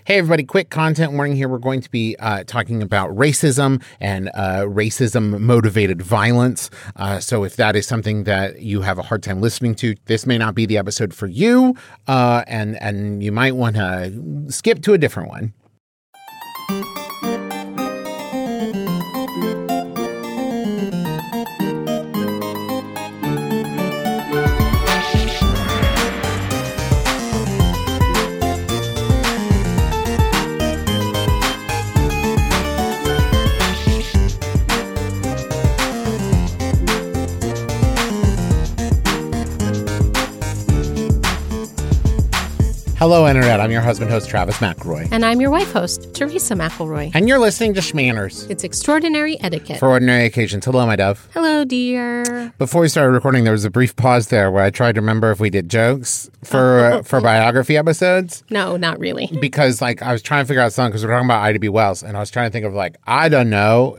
Hey, everybody, quick content warning here. We're going to be talking about racism and racism-motivated violence. So if that is something that you have a hard time listening to, this may not be the episode for you, and you might want to skip to a different one. Hello, Internet. I'm your husband host, Travis McElroy. And I'm your wife host, Teresa McElroy. And you're listening to Schmanners. It's extraordinary etiquette. For ordinary occasions. Hello, my dove. Hello, dear. Before we started recording, there was a brief pause there where I tried to remember if we did jokes for biography episodes. No, not really. Because, I was trying to figure out something because we're talking about Ida B. Wells, and I was trying to think of, I don't know,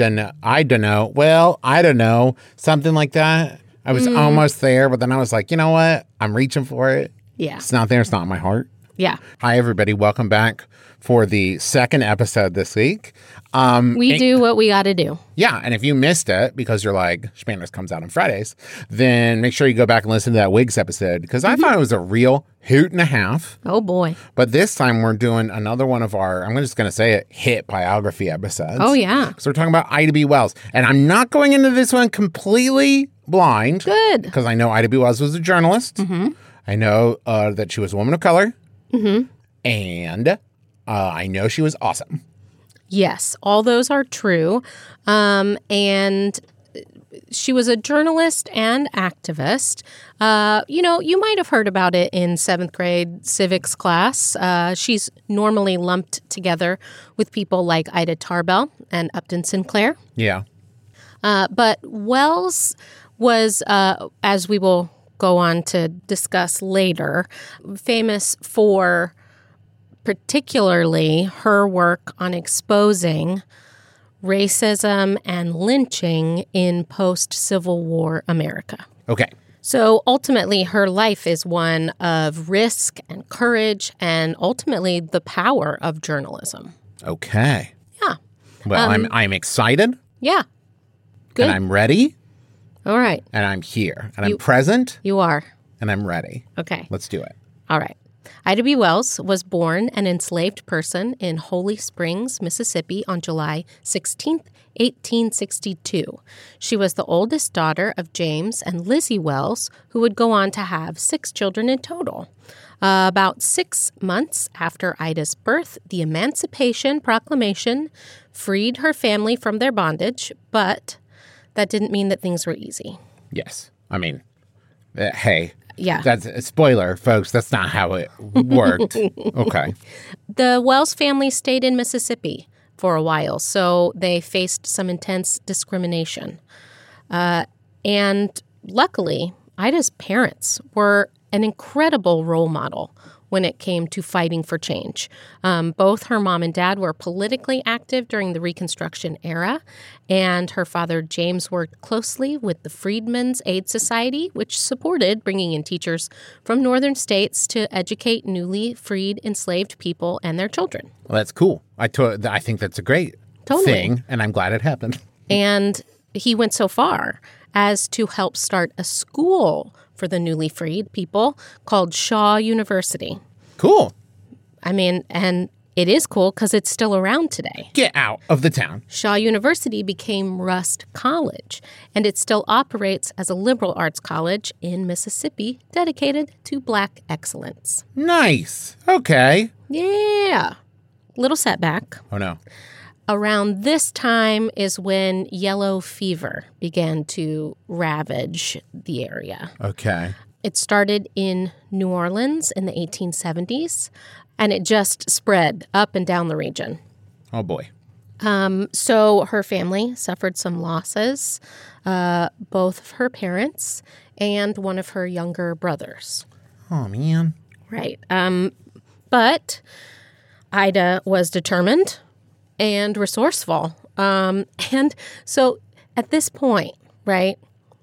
something like that. I was almost there, but then I was like, you know what? I'm reaching for it. Yeah. It's not there. It's not in my heart. Yeah. Hi, everybody. Welcome back for the second episode this week. We do what we got to do. Yeah. And if you missed it because you're like, Schmanners comes out on Fridays, then make sure you go back and listen to that Wigs episode because I thought it was a real hoot and a half. Oh, boy. But this time we're doing another one of our, I'm just going to say it, hit biography episodes. Oh, yeah. So we're talking about Ida B. Wells. And I'm not going into this one completely blind. Good. Because I know Ida B. Wells was a journalist. Mm-hmm. I know that she was a woman of color. Mm-hmm. And I know she was awesome. Yes, all those are true. And she was a journalist and activist. You might have heard about it in 7th grade civics class. She's normally lumped together with people like Ida Tarbell and Upton Sinclair. Yeah. But Wells was, as we will go on to discuss later, famous for particularly her work on exposing racism and lynching in post-Civil War America. Okay. So ultimately, her life is one of risk and courage and ultimately the power of journalism. Okay. Yeah. Well, I'm excited. Yeah. Good. And I'm ready. All right. And I'm here. And I'm present. You are. And I'm ready. Okay. Let's do it. All right. Ida B. Wells was born an enslaved person in Holly Springs, Mississippi on July 16, 1862. She was the oldest daughter of James and Lizzie Wells, who would go on to have 6 children in total. About 6 months after Ida's birth, the Emancipation Proclamation freed her family from their bondage, but that didn't mean that things were easy. Yes. I mean, hey. Yeah. That's a spoiler, folks. That's not how it worked. Okay. The Wells family stayed in Mississippi for a while, so they faced some intense discrimination. And luckily, Ida's parents were an incredible role model when it came to fighting for change. Both her mom and dad were politically active during the Reconstruction era, and her father, James, worked closely with the Freedmen's Aid Society, which supported bringing in teachers from northern states to educate newly freed enslaved people and their children. Well, that's cool. I think that's a great thing, and I'm glad it happened. And he went so far as to help start a school for the newly freed people called Shaw University. Cool. I mean, and it is cool because it's still around today. Get out of the town. Shaw University became Rust College, and it still operates as a liberal arts college in Mississippi dedicated to Black excellence. Nice. Okay. Yeah. Little setback. Oh, no. Around this time is when yellow fever began to ravage the area. Okay. It started in New Orleans in the 1870s, and it just spread up and down the region. Oh, boy. So her family suffered some losses, both of her parents and one of her younger brothers. Oh, man. Right. But Ida was determined and resourceful. And so at this point, right,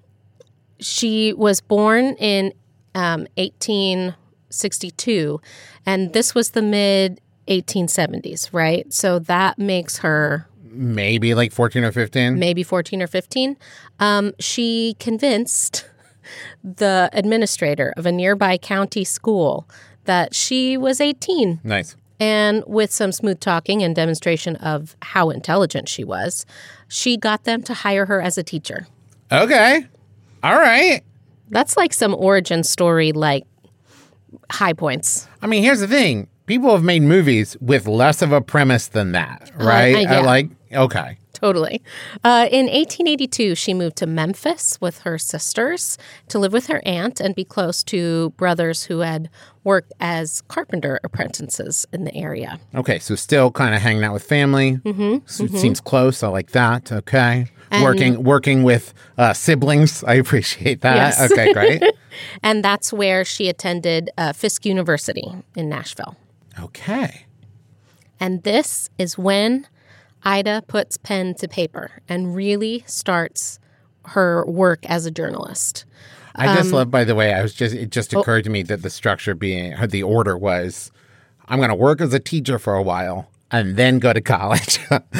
she was born in 1862, and this was the 1870s, right? So that makes her Maybe like 14 or 15. maybe 14 or 15. She convinced the administrator of a nearby county school that she was 18. Nice. And with some smooth talking and demonstration of how intelligent she was, she got them to hire her as a teacher. Okay. All right. That's like some origin story, like high points. I mean, here's the thing. People have made movies with less of a premise than that, right? Yeah. Okay. Totally. In 1882, she moved to Memphis with her sisters to live with her aunt and be close to brothers who had worked as carpenter apprentices in the area. Okay, so still kind of hanging out with family. So it seems close. I like that. Okay. And- working with siblings. I appreciate that. Yes. Okay, great. And that's where she attended Fisk University in Nashville. Okay. And this is when Ida puts pen to paper and really starts her work as a journalist. I just love, by the way, it just occurred to me that the structure the order was, I'm going to work as a teacher for a while and then go to college.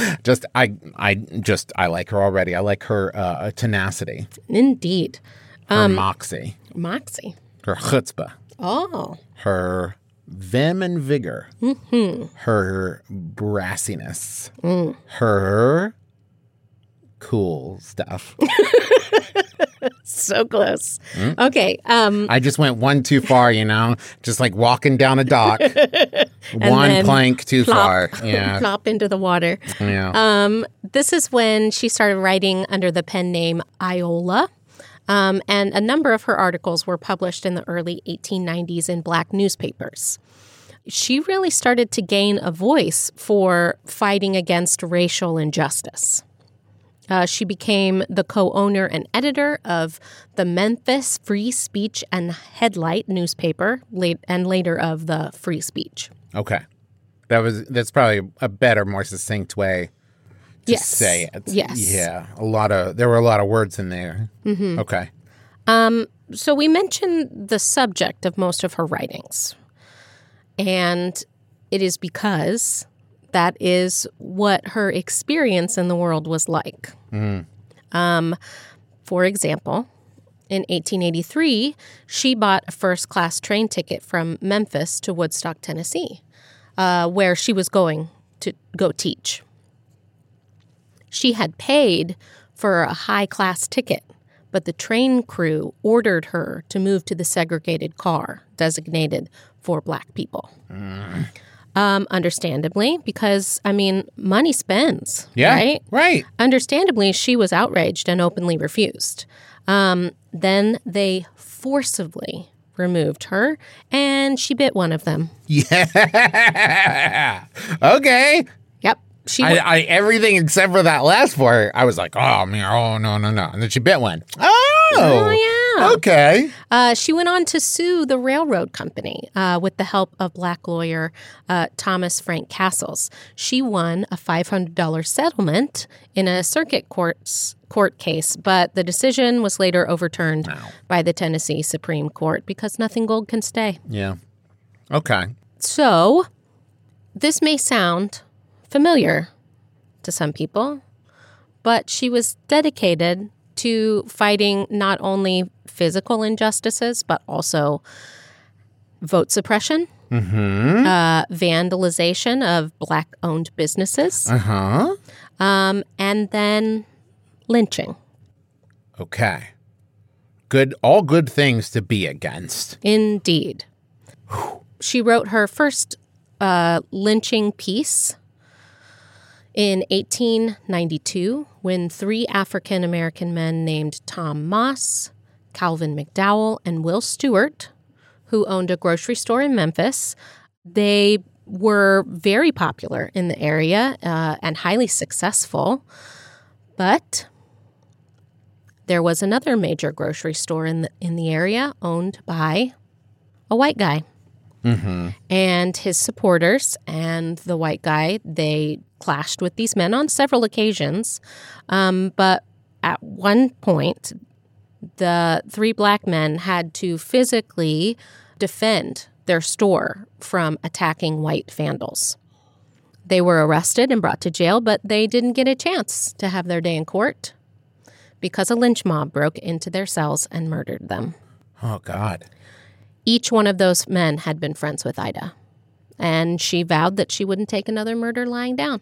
I like her already. I like her Um, tenacity, Indeed. her moxie, Moxie. her chutzpah, Oh. her vim and vigor, her brassiness, her cool stuff. So close. Okay. I just went one too far, just like walking down a dock. One then plank too plop, far. Yeah. plop into the water. Yeah. This is when she started writing under the pen name Iola. And a number of her articles were published in the early 1890s in black newspapers. She really started to gain a voice for fighting against racial injustice. She became the co-owner and editor of the Memphis Free Speech and Headlight newspaper, and later of the Free Speech. Okay. That's probably a better, more succinct way to say it. Yes. Yeah. There were a lot of words in there. Mm-hmm. Okay. So we mentioned the subject of most of her writings. And it is because that is what her experience in the world was like. For example, in 1883, she bought a first-class train ticket from Memphis to Woodstock, Tennessee, where she was going to go teach. She had paid for a high-class ticket, but the train crew ordered her to move to the segregated car designated for black people. Understandably, because, money spends, Yeah. right? Right. Understandably, she was outraged and openly refused. Then they forcibly removed her, and she bit one of them. Yeah. Okay. Yep. She Everything except for that last part, I was like, oh, man, oh, no. And then she bit one. Oh, yeah. Okay. She went on to sue the railroad company with the help of black lawyer Thomas Frank Castles. She won a $500 settlement in a circuit court case, but the decision was later overturned by the Tennessee Supreme Court because nothing gold can stay. Yeah. Okay. So this may sound familiar to some people, but she was dedicated to fighting not only physical injustices, but also vote suppression, vandalization of black-owned businesses, and then lynching. Okay. Good. All good things to be against. Indeed. She wrote her first lynching piece in 1892, when 3 African-American men named Tom Moss, Calvin McDowell, and Will Stewart, who owned a grocery store in Memphis, they were very popular in the area and highly successful. But there was another major grocery store in the area owned by a white guy. And his supporters and the white guy, they clashed with these men on several occasions. But at one point, the 3 black men had to physically defend their store from attacking white vandals. They were arrested and brought to jail, but they didn't get a chance to have their day in court because a lynch mob broke into their cells and murdered them. Oh, God. Each one of those men had been friends with Ida, and she vowed that she wouldn't take another murder lying down.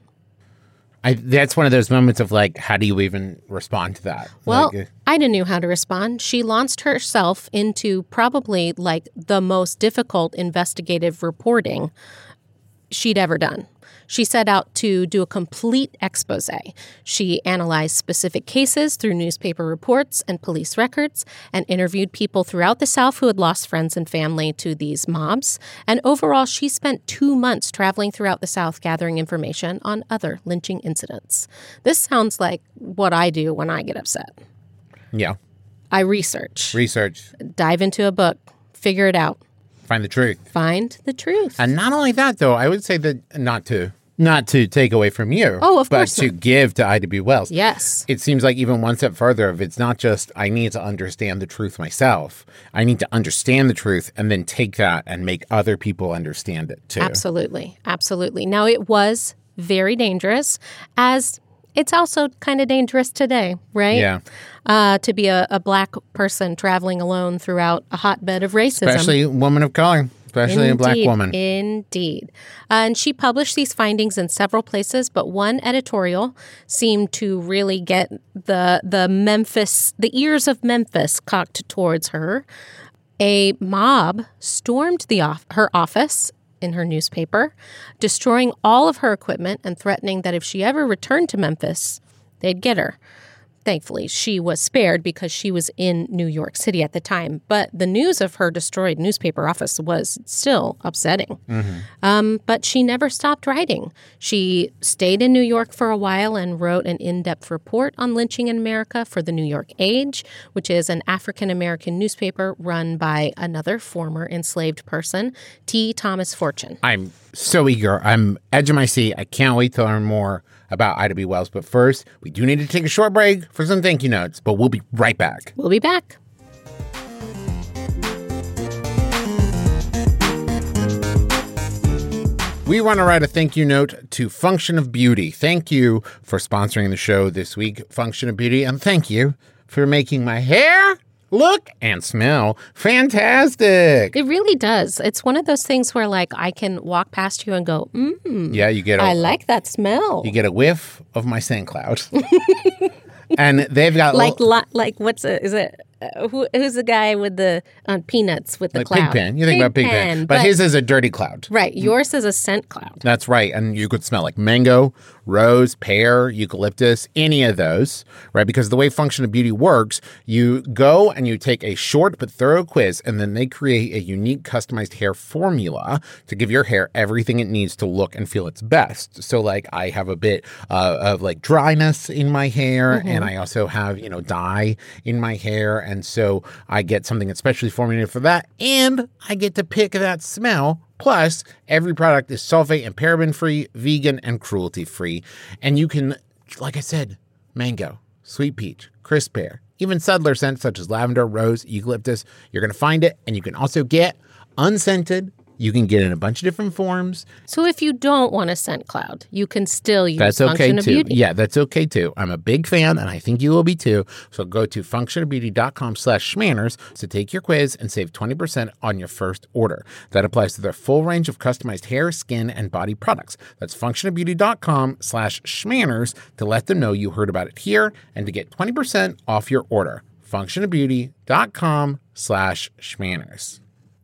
That's one of those moments of like, how do you even respond to that? Well, like, Ida knew how to respond. She launched herself into probably like the most difficult investigative reporting she'd ever done. She set out to do a complete expose. She analyzed specific cases through newspaper reports and police records and interviewed people throughout the South who had lost friends and family to these mobs. And overall, she spent 2 months traveling throughout the South gathering information on other lynching incidents. This sounds like what I do when I get upset. Yeah. I research, dive into a book, figure it out. Find the truth. Find the truth. And not only that, though, I would say that not to take away from you. Oh, of course But to give to Ida B. Wells. Yes. It seems like even one step further of it's not just I need to understand the truth myself. I need to understand the truth and then take that and make other people understand it too. Absolutely. Absolutely. Now, it was very dangerous, as it's also kind of dangerous today, right? Yeah. To be a black person traveling alone throughout a hotbed of racism. Especially a woman of color. Especially Indeed, a black woman. Indeed. And she published these findings in several places, but one editorial seemed to really get the ears of Memphis cocked towards her. A mob stormed her office in her newspaper, destroying all of her equipment and threatening that if she ever returned to Memphis, they'd get her. Thankfully, she was spared because she was in New York City at the time. But the news of her destroyed newspaper office was still upsetting. Mm-hmm. But she never stopped writing. She stayed in New York for a while and wrote an in-depth report on lynching in America for the New York Age, which is an African-American newspaper run by another former enslaved person, T. Thomas Fortune. I'm so eager. I'm edge of my seat. I can't wait to learn more about Ida B. Wells. But first, we do need to take a short break for some thank you notes, but we'll be right back. We'll be back. We want to write a thank you note to Function of Beauty. Thank you for sponsoring the show this week, Function of Beauty, and thank you for making my hair look and smell fantastic. It really does. It's one of those things where, like, I can walk past you and go, Yeah, you get I like that smell. You get a whiff of my scent cloud. And they've got like what's it? Is it who's the guy with the Peanuts with the like cloud? Pigpen. You think about Pigpen, but his is a dirty cloud. Right. Yours is a scent cloud. That's right. And you could smell like mango, rose, pear, eucalyptus, any of those, right? Because the way Function of Beauty works, you go and you take a short but thorough quiz, and then they create a unique customized hair formula to give your hair everything it needs to look and feel its best. So like I have a bit of like dryness in my hair, and I also have, dye in my hair. And so I get something that's specially formulated for that, and I get to pick that smell. Plus, every product is sulfate and paraben-free, vegan, and cruelty-free. And you can, like I said, mango, sweet peach, crisp pear, even subtler scents such as lavender, rose, eucalyptus. You're going to find it. And you can also get unscented. You can get in a bunch of different forms. So if you don't want a scent cloud, you can still use Function of Beauty. Yeah, that's okay too. I'm a big fan, and I think you will be too. So go to functionofbeauty.com/schmanners to take your quiz and save 20% on your first order. That applies to their full range of customized hair, skin, and body products. That's functionofbeauty.com/schmanners to let them know you heard about it here and to get 20% off your order. functionofbeauty.com/schmanners.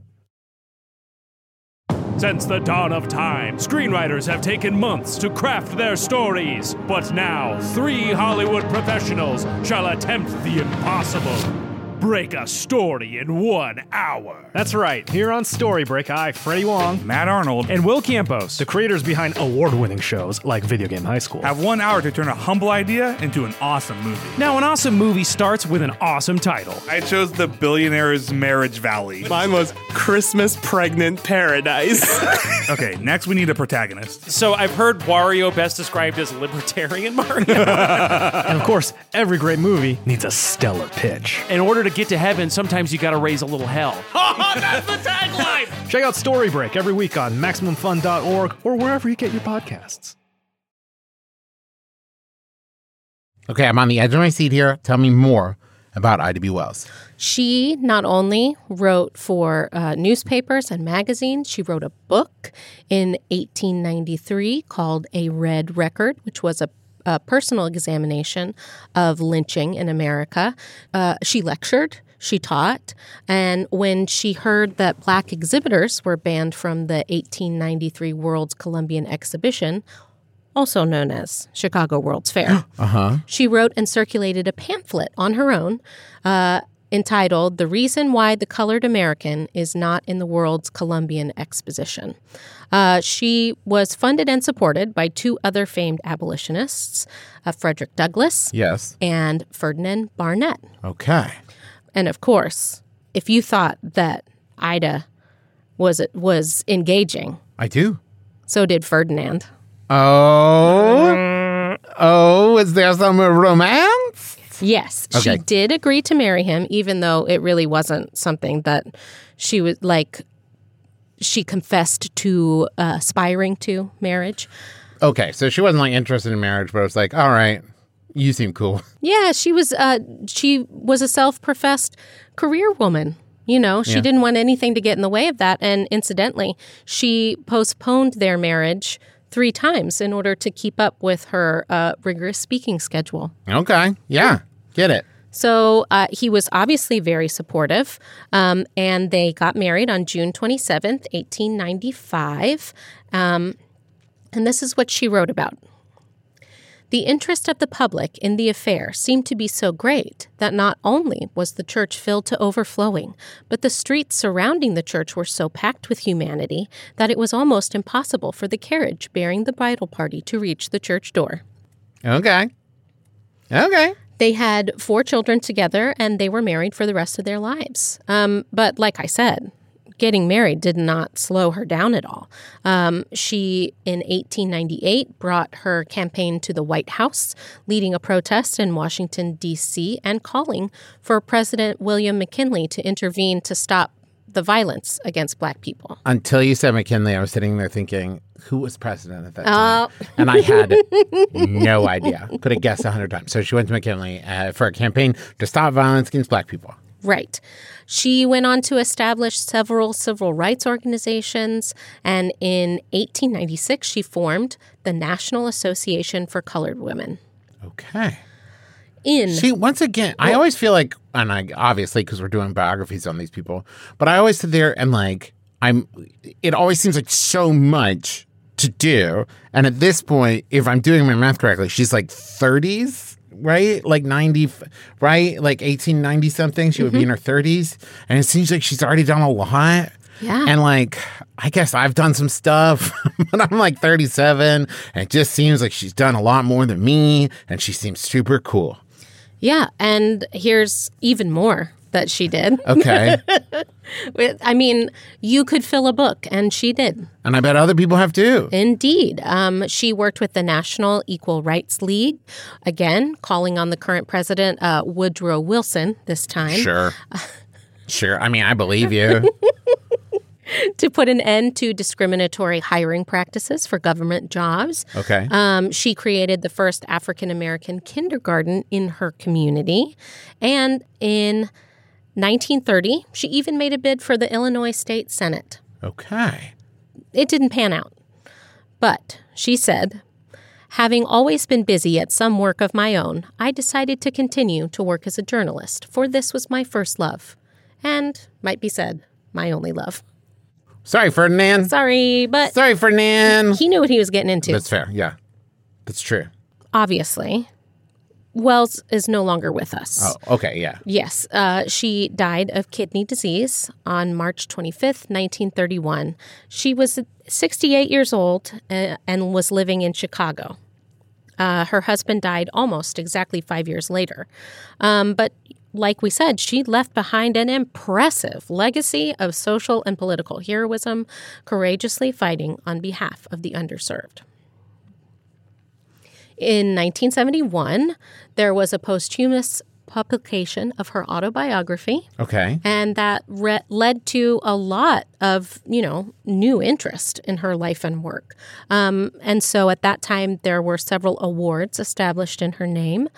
Since the dawn of time, screenwriters have taken months to craft their stories. But now, 3 Hollywood professionals shall attempt the impossible. Break a story in 1 hour. That's right. Here on Story Break, I, Freddie Wong, Matt Arnold, and Will Campos, the creators behind award-winning shows like Video Game High School, have 1 hour to turn a humble idea into an awesome movie. Now, an awesome movie starts with an awesome title. I chose The Billionaire's Marriage Valley. Mine was Christmas Pregnant Paradise. Okay, next we need a protagonist. So I've heard Wario best described as libertarian Mario. and of course, every great movie needs a stellar pitch. In order to get to heaven, sometimes you got to raise a little hell. That's the tagline! Check out Story Break every week on MaximumFun.org or wherever you get your podcasts. Okay, I'm on the edge of my seat here. Tell me more about Ida B. Wells. She not only wrote for newspapers and magazines, she wrote a book in 1893 called A Red Record, which was a personal examination of lynching in America. She lectured, she taught, and when she heard that Black exhibitors were banned from the 1893 World's Columbian Exhibition, also known as Chicago World's Fair, she wrote and circulated a pamphlet on her own entitled The Reason Why the Colored American is Not in the World's Columbian Exposition. She was funded and supported by two other famed abolitionists, Frederick Douglass and Ferdinand Barnett. Okay. And of course, if you thought that Ida was engaging, I do. so did Ferdinand. Oh, is there some romance? Yes, Okay. she did agree to marry him, even though it really wasn't something that she was she confessed to aspiring to marriage. Okay, so she wasn't like interested in marriage, but it was like, all right, you seem cool. Yeah, she was a self-professed career woman. You know, she didn't want anything to get in the way of that. And incidentally, she postponed their marriage 3 times in order to keep up with her rigorous speaking schedule. Okay, yeah, get it. So he was obviously very supportive, and they got married on June 27th, 1895. And this is what she wrote about. The interest of the public in the affair seemed to be so great that not only was the church filled to overflowing, but the streets surrounding the church were so packed with humanity that it was almost impossible for the carriage bearing the bridal party to reach the church door. Okay. They had 4 children together, and they were married for the rest of their lives. But like I said, getting married did not slow her down at all. She, in 1898, brought her campaign to the White House, leading a protest in Washington, D.C., and calling for President William McKinley to intervene to stop the violence against Black people. Until you said McKinley, I was sitting there thinking, who was president at that time? And I had no idea. Could have guessed 100 times. So she went to McKinley for a campaign to stop violence against Black people. Right. She went on to establish several civil rights organizations, and in 1896, she formed the National Association for Colored Women. Okay. See, once again, I always feel like, and I obviously because we're doing biographies on these people, but I always sit there and like, it always seems like so much to do. And at this point, if I'm doing my math correctly, she's like 30s, right? Like 90, right? Like 1890 something. She would be in her 30s. And it seems like she's already done a lot. Yeah. And like, I guess I've done some stuff, but I'm like 37. And it just seems like she's done a lot more than me. And she seems super cool. Yeah, and here's even more that she did. Okay. I mean, you could fill a book, and she did. And I bet other people have too. Indeed. She worked with the National Equal Rights League, again, calling on the current president, Woodrow Wilson, this time. Sure. I mean, I believe you. To put an end to discriminatory hiring practices for government jobs. Okay. She created the first African-American kindergarten in her community. And in 1930, she even made a bid for the Illinois State Senate. Okay. It didn't pan out. But she said, having always been busy at some work of my own, I decided to continue to work as a journalist, for this was my first love. And, might be said, my only love. Sorry, Ferdinand. Sorry, but Sorry, Ferdinand. he knew what he was getting into. That's fair. Yeah. That's true. Obviously, Wells is no longer with us. Oh, okay. Yeah. Yes. She died of kidney disease on March 25th, 1931. She was 68 years old and was living in Chicago. Her husband died almost exactly 5 years later. But like we said, she left behind an impressive legacy of social and political heroism, courageously fighting on behalf of the underserved. In 1971, there was a posthumous publication of her autobiography. Okay. And that led to a lot of, new interest in her life and work. And so at that time, there were several awards established in her name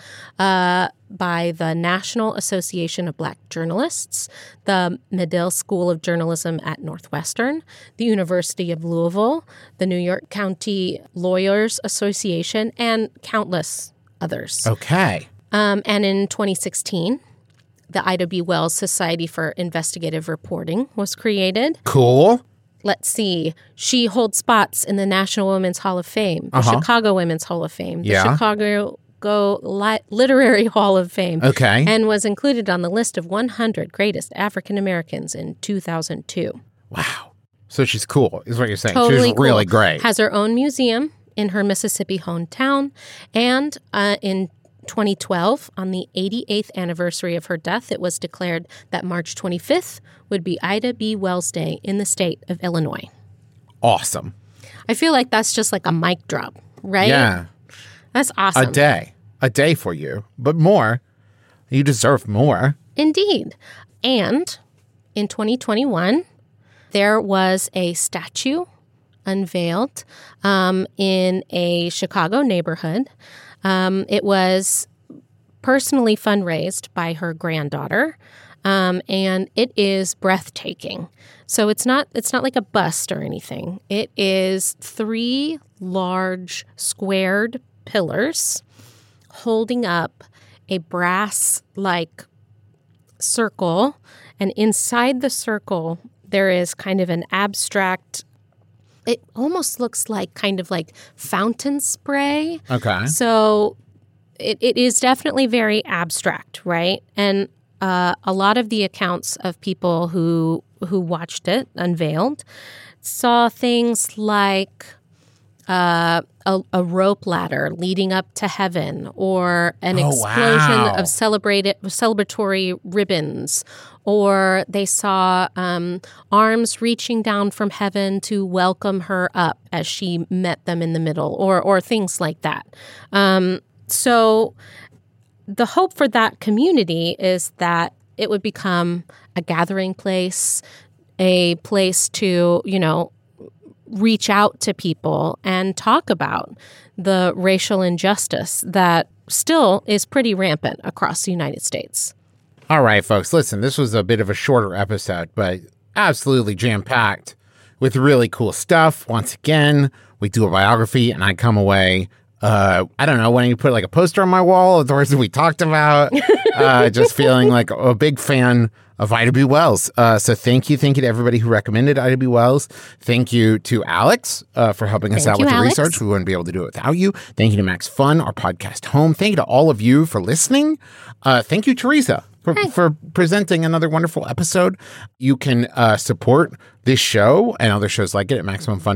by the National Association of Black Journalists, the Medill School of Journalism at Northwestern, the University of Louisville, the New York County Lawyers Association, and countless others. Okay. And in 2016, the Ida B. Wells Society for Investigative Reporting was created. Cool. Let's see. She holds spots in the National Women's Hall of Fame, the Chicago Women's Hall of Fame, the Chicago Literary Hall of Fame. Okay. And was included on the list of 100 greatest African Americans in 2002. Wow. So she's cool, is what you're saying. Totally she's really cool. great. Has her own museum in her Mississippi hometown. And in 2012, on the 88th anniversary of her death, it was declared that March 25th would be Ida B. Wells Day in the state of Illinois. Awesome. I feel like that's just like a mic drop, right? Yeah. That's awesome. A day for you, but more. You deserve more. Indeed. And in 2021, there was a statue unveiled in a Chicago neighborhood. It was personally fundraised by her granddaughter, and it is breathtaking. So it's not like a bust or anything. It is 3 large squared pillars holding up a brass-like circle, and inside the circle there is kind of an abstract. It almost looks like kind of like fountain spray. Okay. So it is definitely very abstract, right? And a lot of the accounts of people who watched it unveiled saw things like a rope ladder leading up to heaven, or an explosion of celebratory ribbons, or they saw arms reaching down from heaven to welcome her up as she met them in the middle, or things like that. So the hope for that community is that it would become a gathering place, a place to, reach out to people and talk about the racial injustice that still is pretty rampant across the United States. All right, folks, listen, this was a bit of a shorter episode, but absolutely jam-packed with really cool stuff. Once again, we do a biography, and I come away, I don't know, when you put like a poster on my wall of the words that we talked about, just feeling like a big fan of Ida B. Wells. So thank you to everybody who recommended Ida B. Wells. Thank you to Alex for helping us out with the research. We wouldn't be able to do it without you. Thank you to Max Fun, our podcast home. Thank you to all of you for listening. Thank you, Teresa, for presenting another wonderful episode. You can support this show and other shows like it at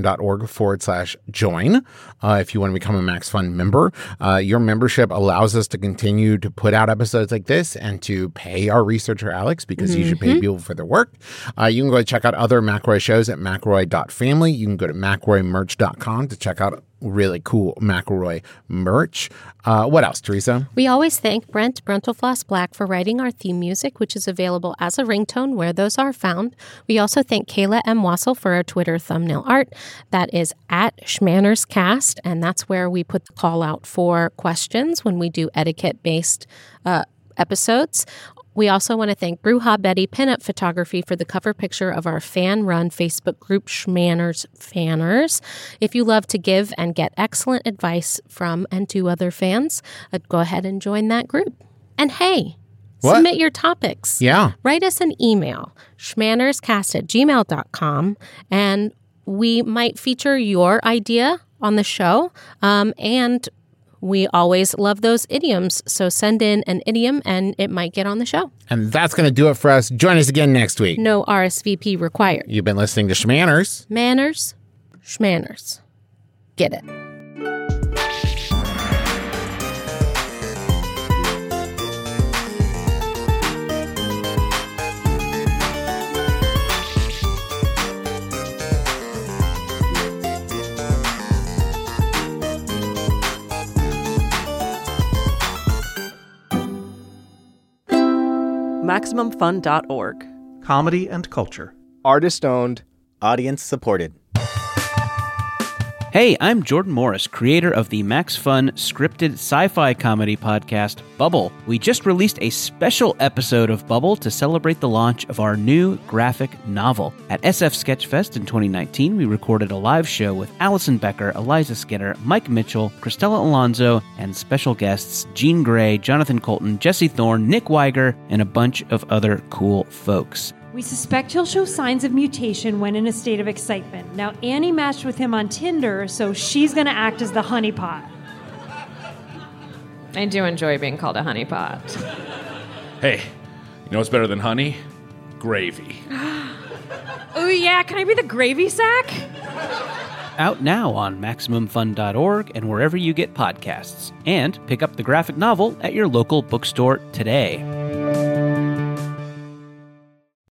MaximumFun.org/join. If you want to become a Max Fun member, your membership allows us to continue to put out episodes like this and to pay our researcher, Alex, because you should pay people for their work. You can go check out other McRoy shows at McRoy.family. You can go to McRoymerch.com to check out really cool McElroy merch. What else, Teresa? We always thank Brent Brentelfloss Black for writing our theme music, which is available as a ringtone where those are found. We also thank Kayla M. Wassel for our Twitter thumbnail art. That is at SchmannersCast, and that's where we put the call out for questions when we do etiquette-based episodes. We also want to thank Bruja Betty Pinup Photography for the cover picture of our fan-run Facebook group, Schmanners Fanners. If you love to give and get excellent advice from and to other fans, go ahead and join that group. And hey, submit your topics. Yeah. Write us an email, schmannerscast@gmail.com, and we might feature your idea on the show, and we always love those idioms, so send in an idiom and it might get on the show. And that's going to do it for us. Join us again next week. No RSVP required. You've been listening to Schmanners. Manners, Schmanners. Get it. MaximumFun.org. Comedy and culture. Artist owned. Audience supported. Hey, I'm Jordan Morris, creator of the Max Fun scripted sci-fi comedy podcast, Bubble. We just released a special episode of Bubble to celebrate the launch of our new graphic novel. At SF Sketchfest in 2019, we recorded a live show with Allison Becker, Eliza Skinner, Mike Mitchell, Cristela Alonso, and special guests Jean Grey, Jonathan Colton, Jesse Thorne, Nick Weiger, and a bunch of other cool folks. We suspect he'll show signs of mutation when in a state of excitement. Now, Annie matched with him on Tinder, so she's going to act as the honeypot. I do enjoy being called a honeypot. Hey, you know what's better than honey? Gravy. Oh, yeah, can I be the gravy sack? Out now on MaximumFun.org and wherever you get podcasts. And pick up the graphic novel at your local bookstore today.